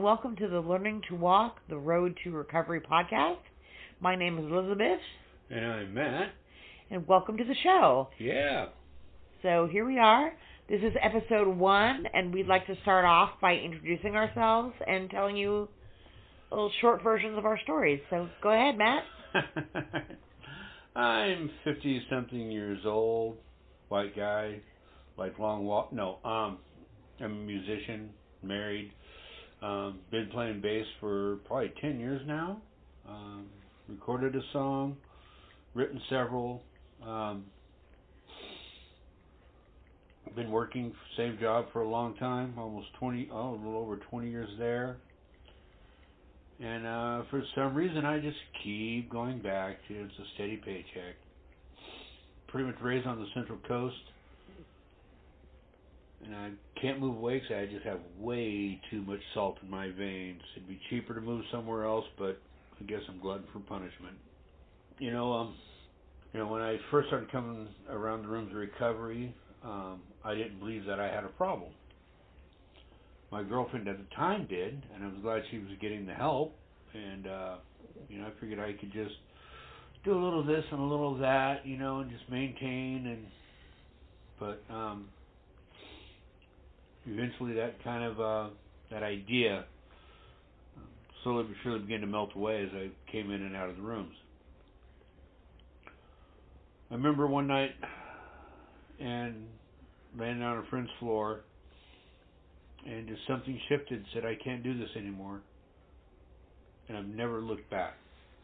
and welcome to the Learning to Walk the Road to Recovery podcast. My name is Elizabeth. And I'm Matt. And welcome to the show. Yeah. So here we are. This is episode 1, and we'd like to start off by introducing ourselves and telling you little short versions of our stories. So go ahead, Matt. I'm 50-something years old, white guy, like long walk. No, I'm a musician, married. Been playing bass for probably 10 years now. Recorded a song, written several. Been working same job for a long time, almost a little over 20 years there. And for some reason, I just keep going back to it's a steady paycheck. Pretty much raised on the Central Coast. And I can't move away because I just have way too much salt in my veins. It'd be cheaper to move somewhere else, but I guess I'm glutton for punishment. You know, when I first started coming around the rooms of recovery, I didn't believe that I had a problem. My girlfriend at the time did, and I was glad she was getting the help. And I figured I could just do a little of this and a little of that, and just maintain. But eventually, that kind of that idea slowly but surely began to melt away as I came in and out of the rooms. I remember one night and laying on a friend's floor, and just something shifted, said, I can't do this anymore. And I've never looked back.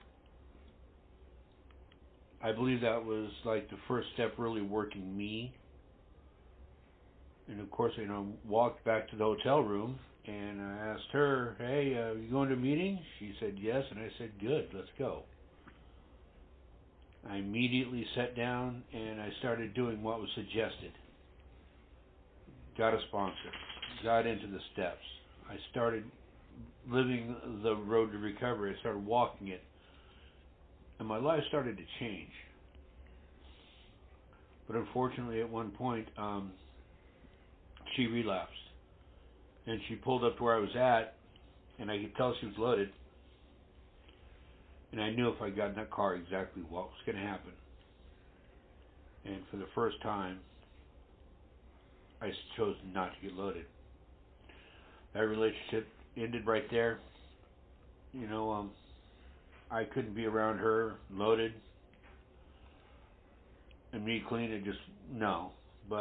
I believe that was like the first step really working me. And of course, walked back to the hotel room, and I asked her, hey, you going to a meeting? She said yes, and I said, good, let's go. I immediately sat down and I started doing what was suggested. Got a sponsor. Got into the steps. I started living the road to recovery. I started walking it. And my life started to change. But unfortunately, at one point, she relapsed. And she pulled up to where I was at, and I could tell she was loaded. And I knew if I got in that car exactly what was going to happen. And for the first time, I chose not to get loaded. That relationship ended right there. I couldn't be around her loaded and me clean. It just, no. But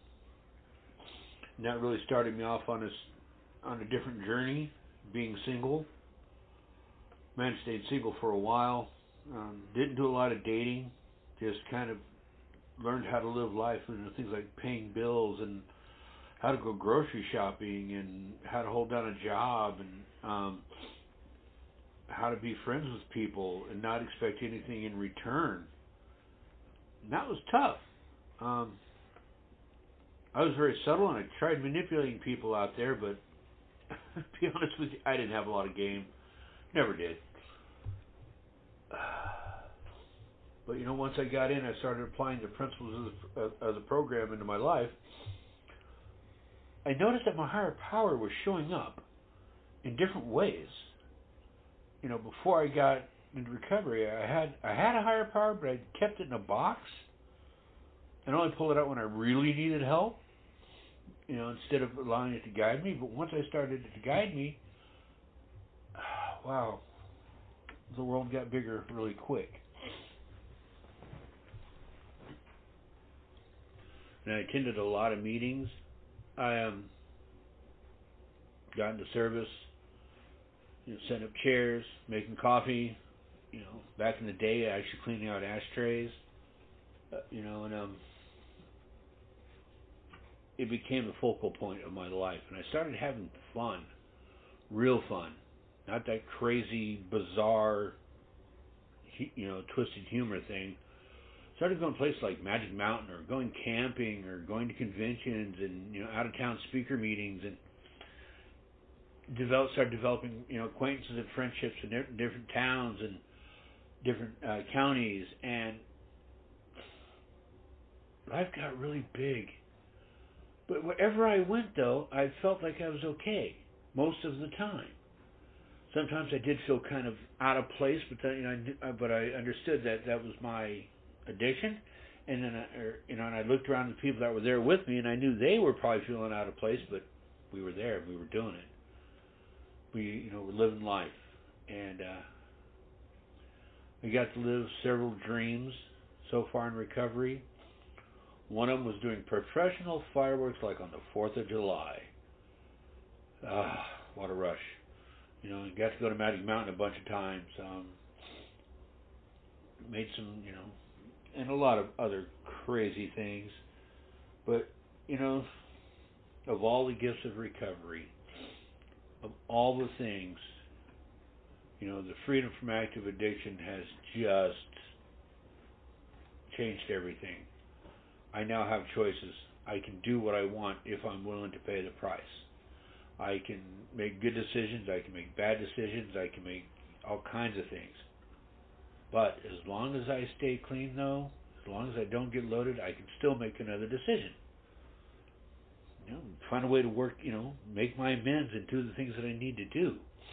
that really started me off on a different journey, being single. Man, stayed single for a while. Didn't do a lot of dating. Just kind of learned how to live life, things like paying bills and how to go grocery shopping and how to hold down a job and how to be friends with people and not expect anything in return. And that was tough. I was very subtle, and I tried manipulating people out there, but to be honest with you, I didn't have a lot of game. Never did. But once I got in, I started applying the principles of the program into my life. I noticed that my higher power was showing up in different ways. Before I got into recovery, I had a higher power, but I kept it in a box and only pulled it out when I really needed help. Instead of allowing it to guide me. But once I started it to guide me, wow, the world got bigger really quick. And I attended a lot of meetings. I got into service, setting up chairs, making coffee. Back in the day, actually cleaning out ashtrays. It became the focal point of my life, and I started having fun, real fun, not that crazy, bizarre, twisted humor thing. Started going to places like Magic Mountain, or going camping, or going to conventions, and out of town speaker meetings, and started developing acquaintances and friendships in different towns and different counties, and life got really big. But wherever I went, though, I felt like I was okay most of the time. sometimes I did feel kind of out of place, but then, but I understood that that was my addiction, and then and I looked around at the people that were there with me, and I knew they were probably feeling out of place, but we were there, we were doing it, we were living life, and I got to live several dreams so far in recovery. One of them was doing professional fireworks like on the 4th of July. What a rush. Got to go to Magic Mountain a bunch of times. Made some, and a lot of other crazy things. But, of all the gifts of recovery, of all the things, the freedom from active addiction has just changed everything. I now have choices. I can do what I want if I'm willing to pay the price. I can make good decisions. I can make bad decisions. I can make all kinds of things. But as long as I stay clean, though, as long as I don't get loaded, I can still make another decision. Find a way to work, make my amends and do the things that I need to do.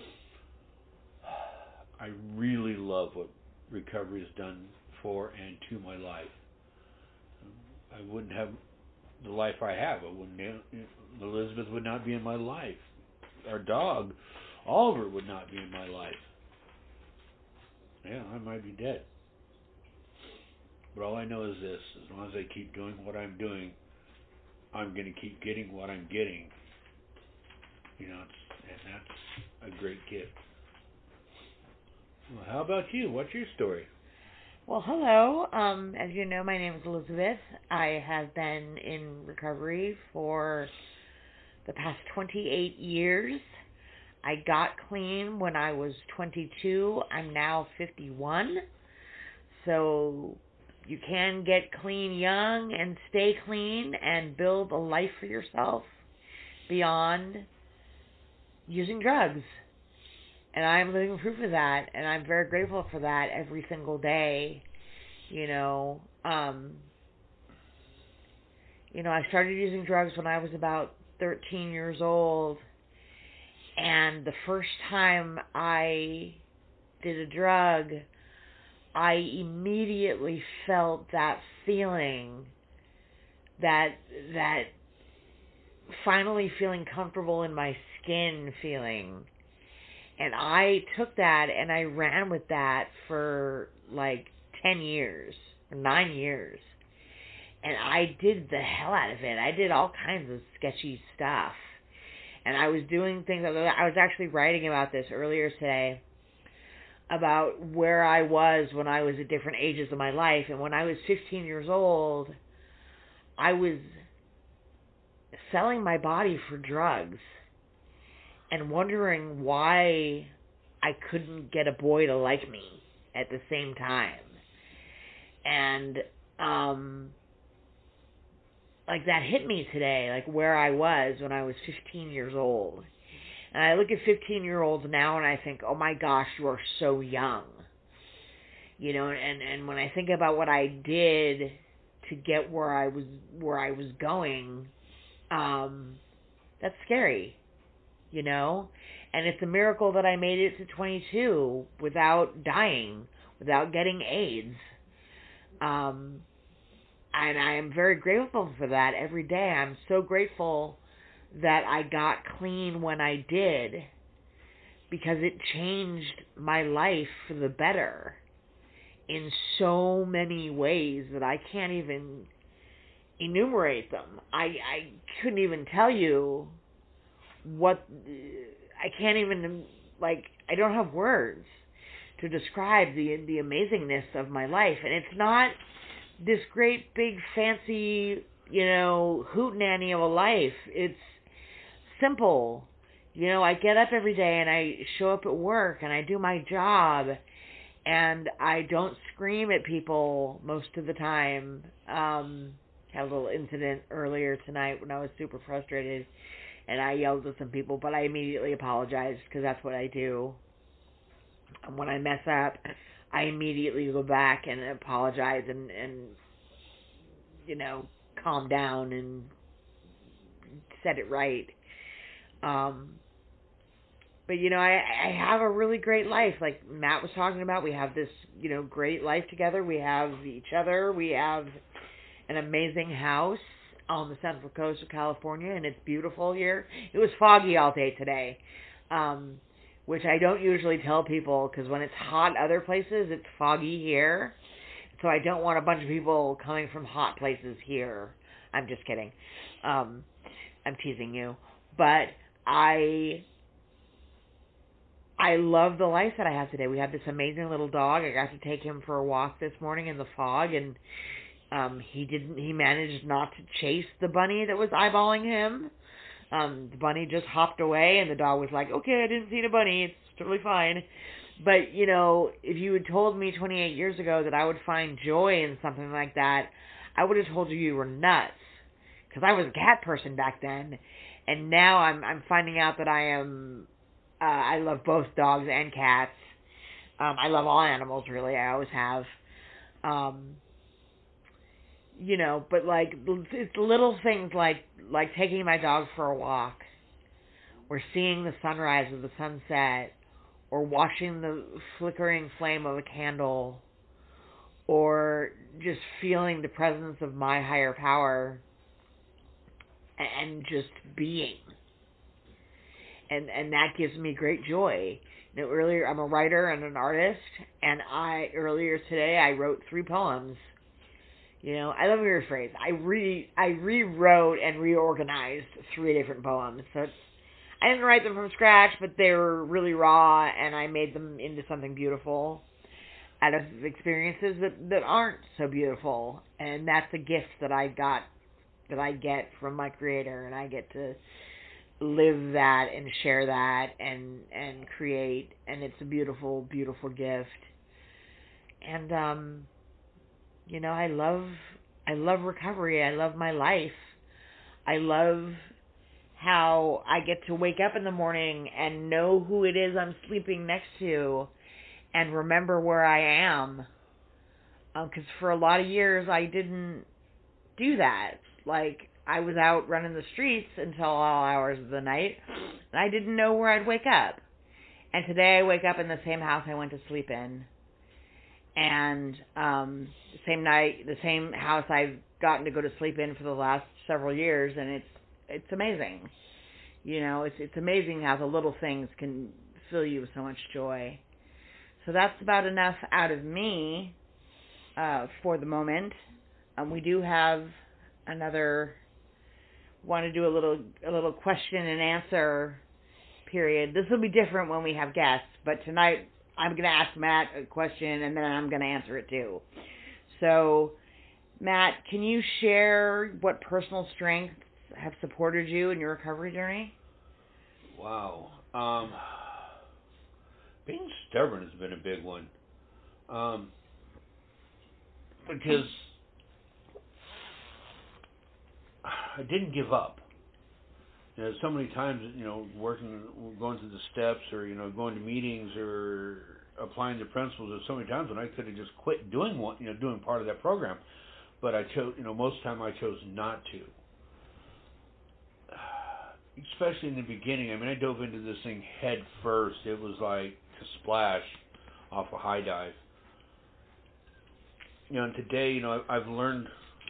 I really love what recovery has done for and to my life. I wouldn't have the life I have. Elizabeth would not be in my life. Our dog, Oliver, would not be in my life. Yeah, I might be dead. But all I know is this: as long as I keep doing what I'm doing, I'm going to keep getting what I'm getting. And that's a great gift. Well, how about you? What's your story? Well, hello. As you know, my name is Elizabeth. I have been in recovery for the past 28 years. I got clean when I was 22. I'm now 51. So you can get clean young and stay clean and build a life for yourself beyond using drugs. And I'm living proof of that, and I'm very grateful for that every single day. I started using drugs when I was about 13 years old, and the first time I did a drug, I immediately felt that feeling, that finally feeling comfortable in my skin feeling. And I took that and I ran with that for like 10 years, 9 years. And I did the hell out of it. I did all kinds of sketchy stuff. And I was doing things. I was actually writing about this earlier today, about where I was when I was at different ages of my life. And when I was 15 years old, I was selling my body for drugs and wondering why I couldn't get a boy to like me at the same time. And, that hit me today, where I was when I was 15 years old. And I look at 15-year-olds now and I think, oh my gosh, you are so young. And when I think about what I did to get where I was going, that's scary. And it's a miracle that I made it to 22 without dying, without getting AIDS. And I am very grateful for that every day. I'm so grateful that I got clean when I did, because it changed my life for the better in so many ways that I can't even enumerate them. I couldn't even tell you I can't even, I don't have words to describe the amazingness of my life. And it's not this great big fancy, hootenanny of a life. It's simple. I get up every day and I show up at work and I do my job, and I don't scream at people most of the time. Had a little incident earlier tonight when I was super frustrated and I yelled at some people, but I immediately apologized because that's what I do. And when I mess up, I immediately go back and apologize and calm down and set it right. but I have a really great life. Like Matt was talking about, we have this, great life together. We have each other. We have an amazing house on the central coast of California, and it's beautiful here. It was foggy all day today, which I don't usually tell people, because when it's hot other places, it's foggy here. So I don't want a bunch of people coming from hot places here. I'm just kidding. I'm teasing you. But I love the life that I have today. We have this amazing little dog. I got to take him for a walk this morning in the fog, and he managed not to chase the bunny that was eyeballing him. The bunny just hopped away, and the dog was like, okay, I didn't see the bunny. It's totally fine. But, if you had told me 28 years ago that I would find joy in something like that, I would have told you were nuts. Because I was a cat person back then. And now I'm finding out that I love both dogs and cats. I love all animals, really. I always have. But like, it's little things like taking my dog for a walk, or seeing the sunrise or the sunset, or watching the flickering flame of a candle, or just feeling the presence of my higher power, and just being. And that gives me great joy. Earlier, I'm a writer and an artist, and earlier today I wrote 3 poems. Let me rephrase. I rewrote and reorganized 3 different poems. So I didn't write them from scratch, but they were really raw, and I made them into something beautiful out of experiences that aren't so beautiful. And that's a gift that I get from my creator, and I get to live that and share that and create, and it's a beautiful, beautiful gift. And I love recovery. I love my life. I love how I get to wake up in the morning and know who it is I'm sleeping next to and remember where I am. Because for a lot of years I didn't do that. Like, I was out running the streets until all hours of the night, and I didn't know where I'd wake up. And today I wake up in the same house I went to sleep in. And the same house I've gotten to go to sleep in for the last several years, and it's amazing. It's amazing how the little things can fill you with so much joy. So that's about enough out of me for the moment. We do have want to do a little question and answer period. This will be different when we have guests, but tonight I'm going to ask Matt a question, and then I'm going to answer it too. So, Matt, can you share what personal strengths have supported you in your recovery journey? Wow. Being stubborn has been a big one. Because I didn't give up. So many times, going through the steps, or going to meetings, or applying the principles. There's so many times when I could have just quit doing doing part of that program, but I chose. Most of the time I chose not to. Especially in the beginning. I dove into this thing head first. It was like to splash off a high dive. And today, I've learned.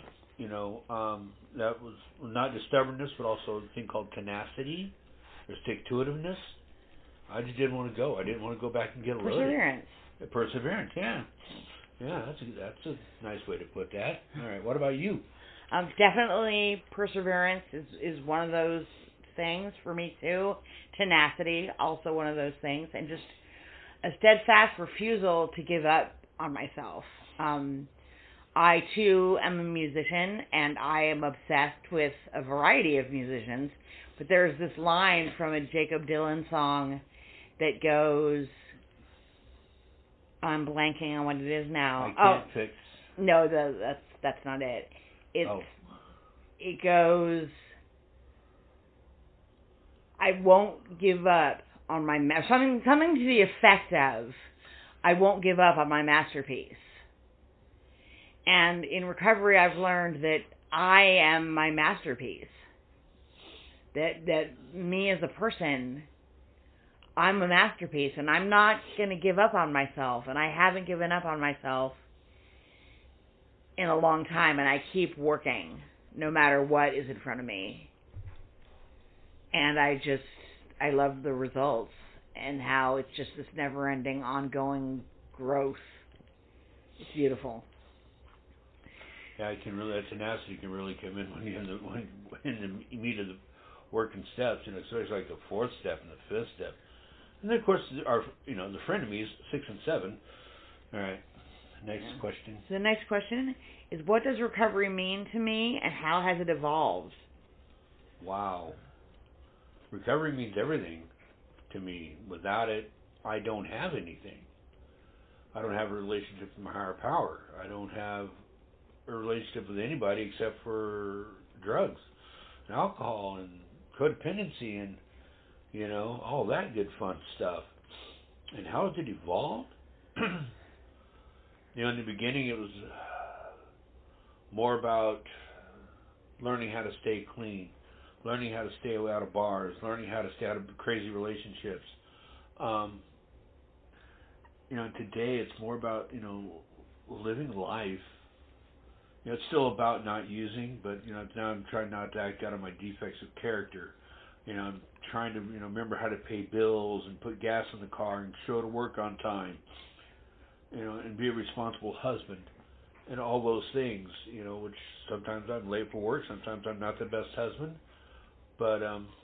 That was not just stubbornness, but also a thing called tenacity or stick-to-itiveness. I just didn't want to go. I didn't want to go back and get loaded. Perseverance. Perseverance, yeah. Yeah, that's a nice way to put that. All right, what about you? Definitely perseverance is one of those things for me too. Tenacity, also one of those things. And just a steadfast refusal to give up on myself. I, too, am a musician, and I am obsessed with a variety of musicians. But there's this line from a Jakob Dylan song that goes, I'm blanking on what it is now. I can't fix. No, that's not it. It goes, I won't give up on my something to the effect of, I won't give up on my masterpiece. And in recovery, I've learned that I am my masterpiece. That me as a person, I'm a masterpiece, and I'm not going to give up on myself, and I haven't given up on myself in a long time, and I keep working no matter what is in front of me. And I love the results and how it's just this never-ending, ongoing growth. It's beautiful. Yeah, that tenacity can really come in when you're in the meat of the working steps, especially like the fourth step and the fifth step. And then, of course, the frenemies, 6 and 7. All right, next question. So the next question is, what does recovery mean to me, and how has it evolved? Wow. Recovery means everything to me. Without it, I don't have anything. I don't have a relationship with my higher power. I don't have a relationship with anybody except for drugs and alcohol and codependency and, all that good fun stuff. And how has it evolved? In the beginning it was more about learning how to stay clean, learning how to stay out of bars, learning how to stay out of crazy relationships. Today it's more about, living life. It's still about not using, but, now I'm trying not to act out of my defects of character. I'm trying to, remember how to pay bills and put gas in the car and show to work on time, and be a responsible husband and all those things, which sometimes I'm late for work, sometimes I'm not the best husband, but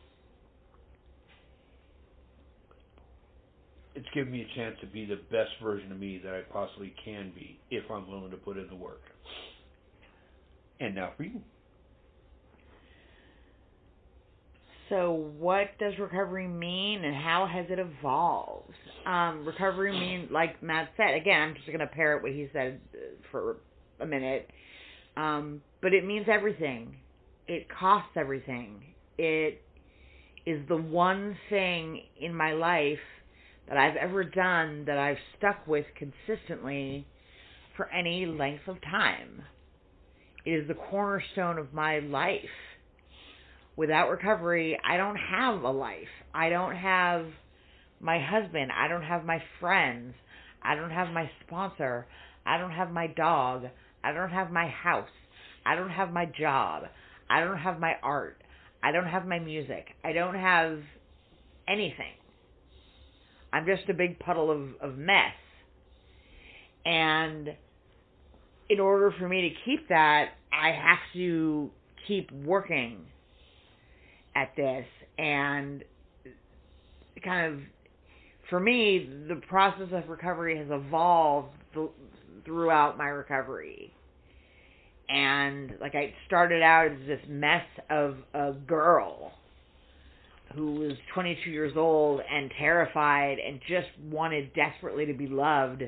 it's given me a chance to be the best version of me that I possibly can be if I'm willing to put in the work. And now for you. So what does recovery mean, and how has it evolved? Recovery means, like Matt said, again, I'm just going to parrot what he said for a minute, but it means everything. It costs everything. It is the one thing in my life that I've ever done that I've stuck with consistently for any length of time. It is the cornerstone of my life. Without recovery, I don't have a life. I don't have my husband. I don't have my friends. I don't have my sponsor. I don't have my dog. I don't have my house. I don't have my job. I don't have my art. I don't have my music. I don't have anything. I'm just a big puddle of mess. And in order for me to keep that, I have to keep working at this. And kind of, for me, the process of recovery has evolved throughout my recovery. And like, I started out as this mess of a girl who was 22 years old and terrified and just wanted desperately to be loved,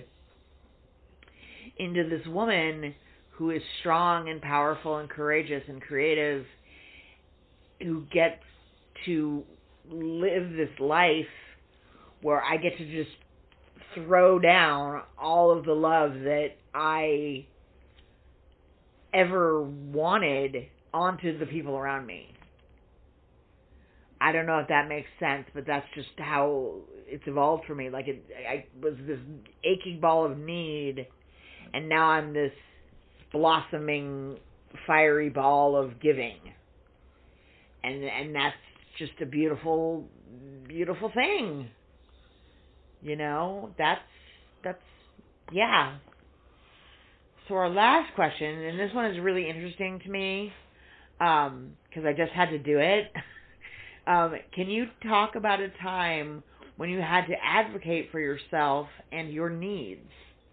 into this woman who is strong and powerful and courageous and creative, who gets to live this life where I get to just throw down all of the love that I ever wanted onto the people around me. I don't know if that makes sense, but that's just how it's evolved for me. Like, I was this aching ball of need, and now I'm this blossoming, fiery ball of giving. And that's just a beautiful, beautiful thing. That's yeah. So our last question, and this one is really interesting to me, because I just had to do it. Can you talk about a time when you had to advocate for yourself and your needs?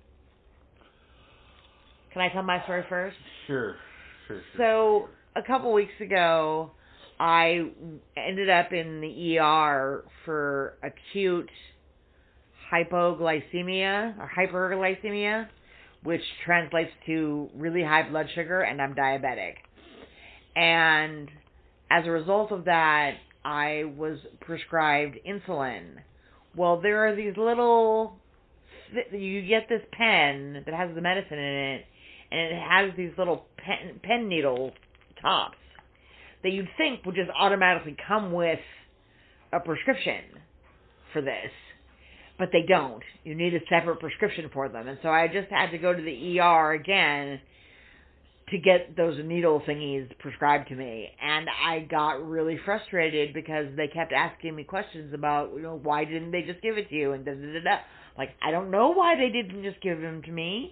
Can I tell my story first? Sure. So, a couple weeks ago, I ended up in the ER for acute hypoglycemia, or hyperglycemia, which translates to really high blood sugar, and I'm diabetic. And as a result of that, I was prescribed insulin. Well, there are these little, you get this pen that has the medicine in it, and it has these little pen needle tops that you'd think would just automatically come with a prescription. for this, but they don't. You need a separate prescription for them. And so I just had to go to the ER again to get those needle thingies prescribed to me. And I got really frustrated because they kept asking me questions about, why didn't they just give it to you? And da-da-da-da. Like, I don't know why they didn't just give them to me.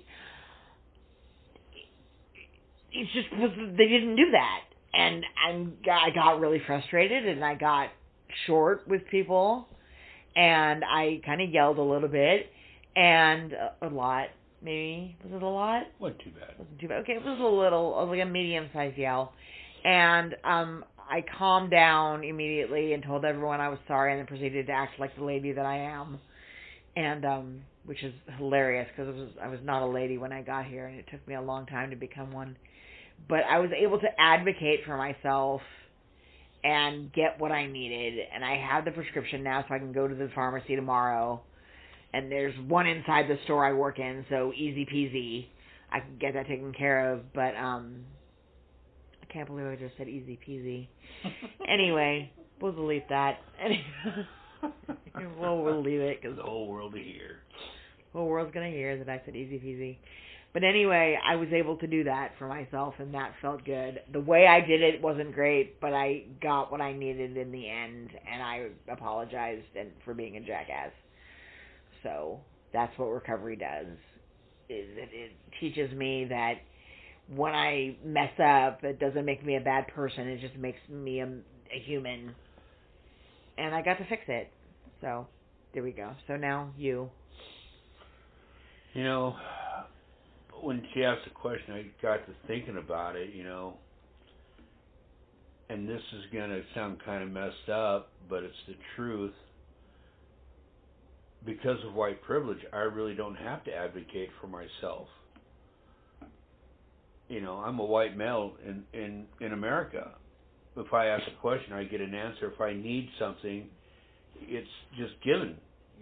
It's just because they didn't do that. And I got really frustrated, and I got short with people, and I kind of yelled a little bit, and a lot, maybe. Was it a lot? Wasn't too bad. Wasn't too bad. Okay, it was a little, like a medium-sized yell. And I calmed down immediately and told everyone I was sorry, and then proceeded to act like the lady that I am. And which is hilarious because I was not a lady when I got here, and it took me a long time to become one. But I was able to advocate for myself and get what I needed. And I have the prescription now, so I can go to the pharmacy tomorrow. And there's one inside the store I work in, so easy peasy. I can get that taken care of. But I can't believe I just said easy peasy. Anyway, we'll delete that. We'll leave it. Cause the whole world to hear. The whole world's going to hear that I said easy peasy. But anyway, I was able to do that for myself, and that felt good. The way I did it wasn't great, but I got what I needed in the end, and I apologized for being a jackass. So that's what recovery does. It teaches me that when I mess up, it doesn't make me a bad person. It just makes me a human. And I got to fix it. So there we go. So now you. When she asked the question, I got to thinking about it, and this is going to sound kind of messed up, but it's the truth. Because of white privilege, I really don't have to advocate for myself. I'm a white male in America. If I ask a question, I get an answer. If I need something, it's just given,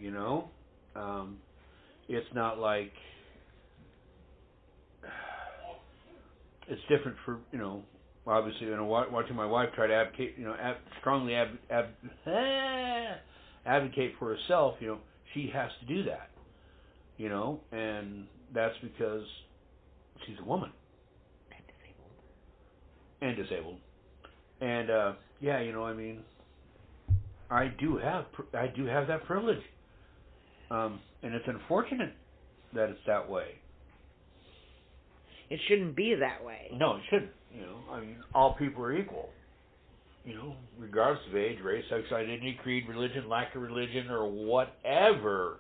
It's not like... It's different for, obviously, watching my wife try to advocate, strongly advocate for herself, she has to do that, and that's because she's a woman. And disabled. And, I do have that privilege. And it's unfortunate that it's that way. It shouldn't be that way. No, it shouldn't. All people are equal. Regardless of age, race, sexual identity, creed, religion, lack of religion, or whatever.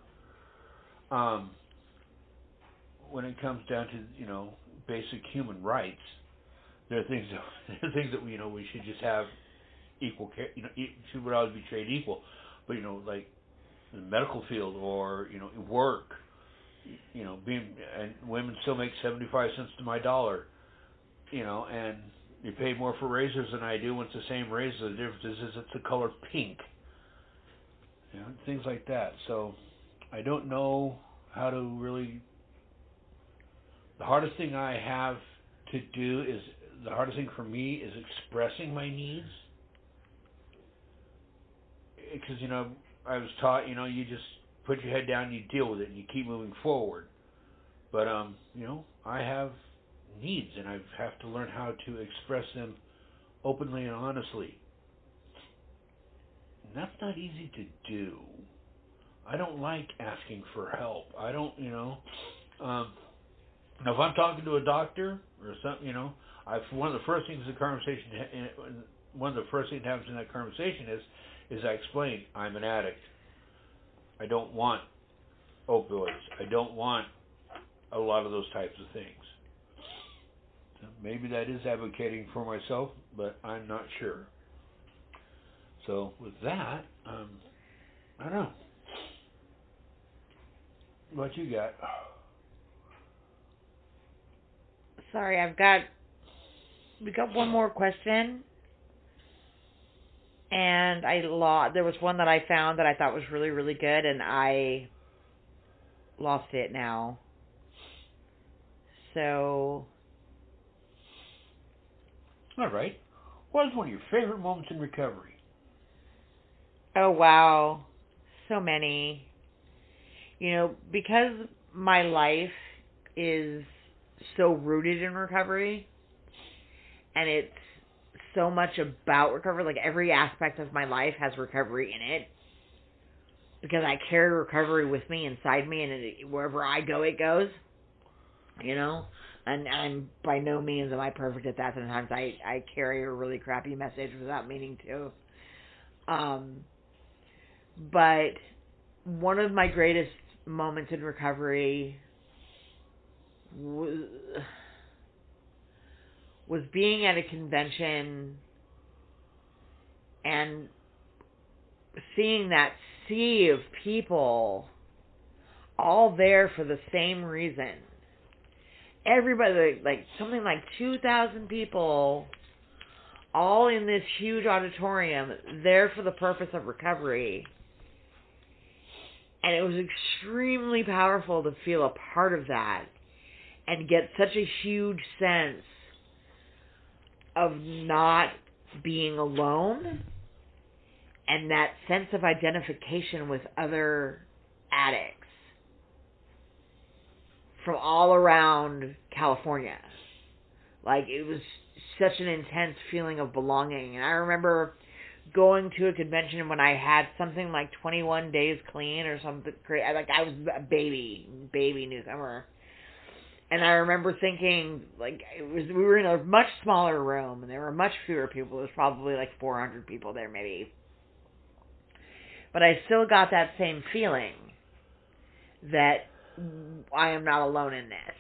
When it comes down to basic human rights, there are things that we should just have equal care. Should always be treated equal. But like the medical field or work. And women still make 75 cents to my dollar, and you pay more for razors than I do when it's the same razor. The difference is it's the color pink, things like that. So I don't know how to really... The hardest thing I have to do is, the hardest thing for me is expressing my needs. Because, I was taught, you just put your head down and you deal with it and you keep moving forward. But, I have needs and I have to learn how to express them openly and honestly. And that's not easy to do. I don't like asking for help. I don't, now if I'm talking to a doctor or something, one of the first things that happens in that conversation is I explain, I'm an addict. I don't want opioids. I don't want a lot of those types of things. So maybe that is advocating for myself, but I'm not sure. So with that, I don't know. What you got? Sorry, we got one more question. And there was one that I found that I thought was really, really good, and I lost it now. So. All right. What is one of your favorite moments in recovery? Oh, wow. so many. Because my life is so rooted in recovery, and it's so much about recovery. Like, every aspect of my life has recovery in it, because I carry recovery with me, inside me, and wherever I go, it goes. And I'm by no means am I perfect at that. Sometimes I carry a really crappy message without meaning to. But one of my greatest moments in recovery was being at a convention and seeing that sea of people all there for the same reason. Everybody, like something like 2,000 people, all in this huge auditorium, there for the purpose of recovery. And it was extremely powerful to feel a part of that and get such a huge sense of not being alone, and that sense of identification with other addicts from all around California. Like, it was such an intense feeling of belonging. And I remember going to a convention when I had something like 21 days clean or something crazy. Like, I was a baby newcomer. And I remember thinking, like, we were in a much smaller room, and there were much fewer people. There was probably like 400 people there, maybe. But I still got that same feeling that I am not alone in this.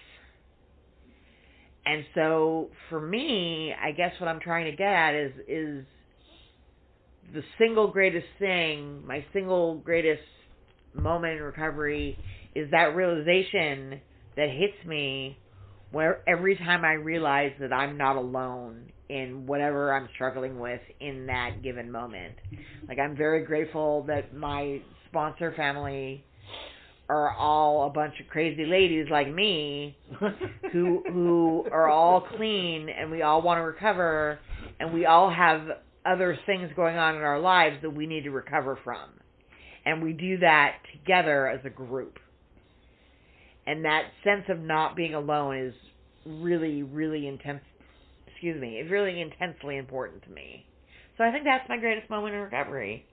And so, for me, I guess what I'm trying to get at is the single greatest thing, my single greatest moment in recovery is that realization that hits me where every time I realize that I'm not alone in whatever I'm struggling with in that given moment. Like, I'm very grateful that my sponsor family are all a bunch of crazy ladies like me who are all clean, and we all want to recover, and we all have other things going on in our lives that we need to recover from. And we do that together as a group. And that sense of not being alone is really, really intense. It's really intensely important to me. So I think that's my greatest moment in recovery,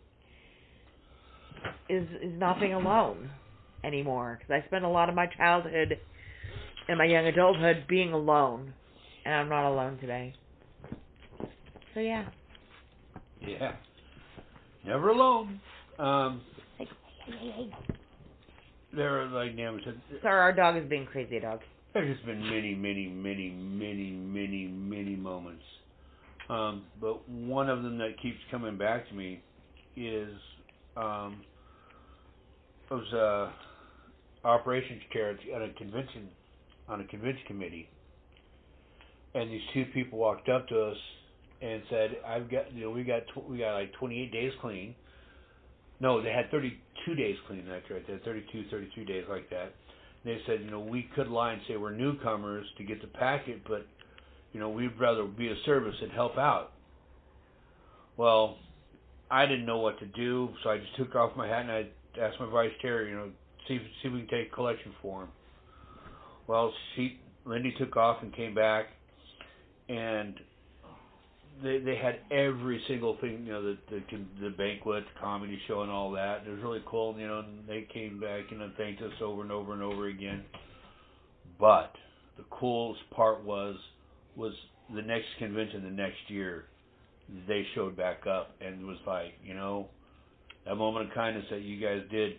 is not being alone anymore. Because I spent a lot of my childhood and my young adulthood being alone, and I'm not alone today. So yeah. Yeah. Never alone. There are, like Nam said... Sorry, our dog is being crazy, dog. There's just been many moments. But one of them that keeps coming back to me is... I was operations chair at a convention, on a convention committee. And these two people walked up to us and said, "I've got, we got like 28 days clean." No, they had 32 days clean. That's right. They had 33 days like that. And they said, we could lie and say we're newcomers to get the packet, but we'd rather be of service and help out. Well, I didn't know what to do, so I just took off my hat and I asked my vice chair, see if we can take collection for him. Well, Lindy took off and came back, and they had every single thing, the banquet, the comedy show, and all that. It was really cool, and they came back and thanked us over and over and over again. But the coolest part was the next convention the next year. They showed back up, and it was like, that moment of kindness that you guys did,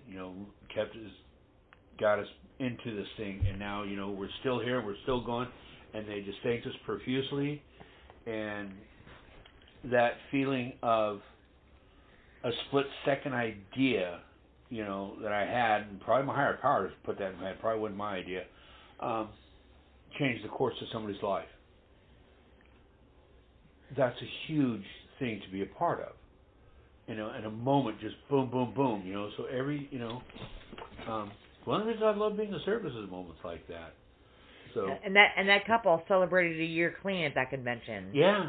got us into this thing, and now, we're still here, we're still going, and they just thanked us profusely. And that feeling of a split-second idea, that I had, and probably my higher powers put that in my head, probably wasn't my idea, changed the course of somebody's life. That's a huge thing to be a part of. In a moment, just boom, boom, boom, so every, one of the things I love being a service is moments like that. So. And that couple celebrated a year clean at that convention. Yeah.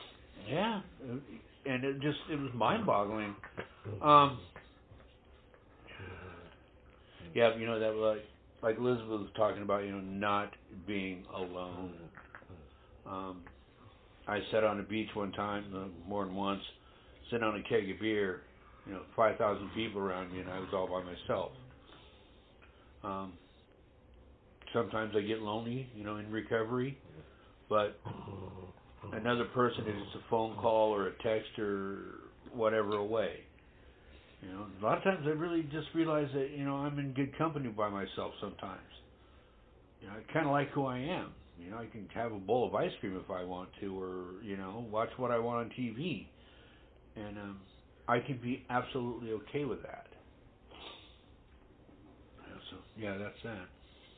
And it was mind-boggling. Yeah, that like Elizabeth was talking about, not being alone. I sat on a beach one time, more than once, sitting on a keg of beer, 5,000 people around me, and I was all by myself. Sometimes I get lonely, in recovery, but another person is just a phone call or a text or whatever away. A lot of times I really just realize that, I'm in good company by myself sometimes. I kind of like who I am. I can have a bowl of ice cream if I want to, or, watch what I want on TV. And I can be absolutely okay with that. So, yeah, that's that.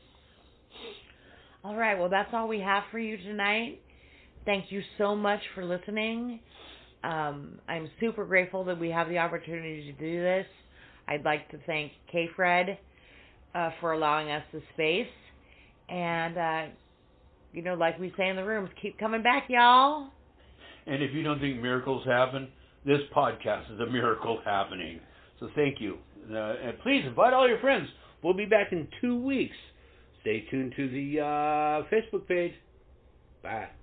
All right, well, that's all we have for you tonight. Thank you so much for listening. I'm super grateful that we have the opportunity to do this. I'd like to thank K-Fred for allowing us the space. And, like we say in the rooms, keep coming back, y'all. And if you don't think miracles happen, this podcast is a miracle happening. So thank you. And please invite all your friends. We'll be back in 2 weeks. Stay tuned to the Facebook page. Bye.